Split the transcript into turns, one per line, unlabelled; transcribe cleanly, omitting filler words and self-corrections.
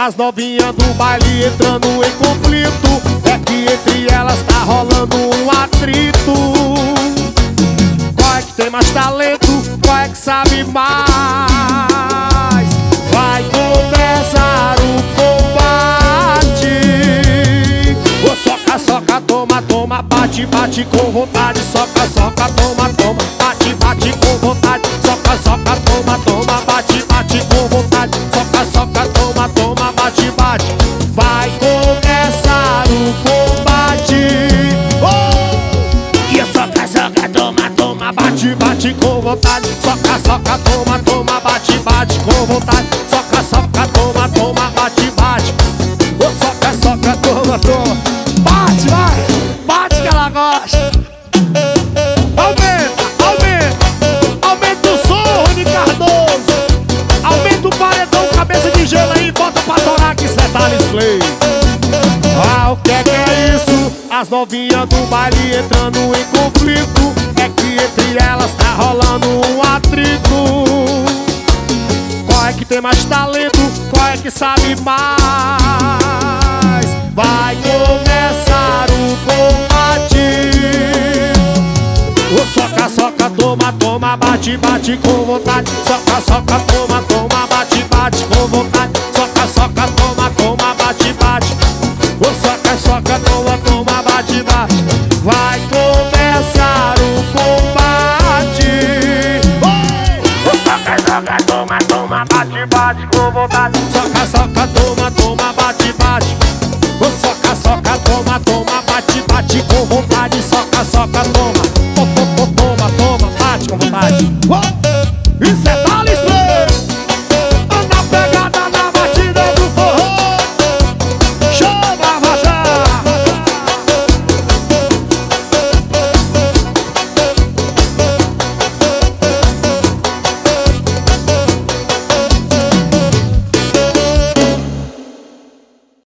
As novinhas do baile entrando em conflito, é que entre elas tá rolando um atrito. Qual é que tem mais talento? Qual é que sabe mais? Vai começar o combate. Ô soca, soca, toma, toma, bate, bate com vontade. Soca, soca, toma, toma, bate, bate com vontade. Soca, soca, toma, toma, bate, bate com vontade. Soca, soca, toma, toma, bate, bate. Vai começar o combate. E a soca, soca, toma, toma, bate, bate com vontade. Soca, soca, toma, toma, bate, bate com vontade. Soca, soca, toma, toma, bate, bate. Ô soca, soca, toma, toma, bate, vai, bate que ela gosta. Aumenta, aumenta, aumenta o som, Rony Cardoso. Aumenta o paredão, cabeça de gelo aí, bota pra torar que cê tá no play. Ah, o que é isso? As novinhas do baile entrando em conflito, é que entre elas tá rolando um atrito. Qual é que tem mais talento? Qual é que sabe mais? Vai começar o combate. O soca, soca, toma, toma, bate, bate com vontade. Soca, soca, toma, toma, bate, bate com vontade. Soca, soca, toma, toma, bate, bate. O soca, soca, toma, toma, bate, bate. Vai começar o combate. O soca, soca, toma, toma, bate, bate com vontade. Soca, soca, toma, toma, bate, bate. O soca, soca, toma, toma, bate, bate com vontade. Soca, soca, toma, toma, toma, bate com vontade.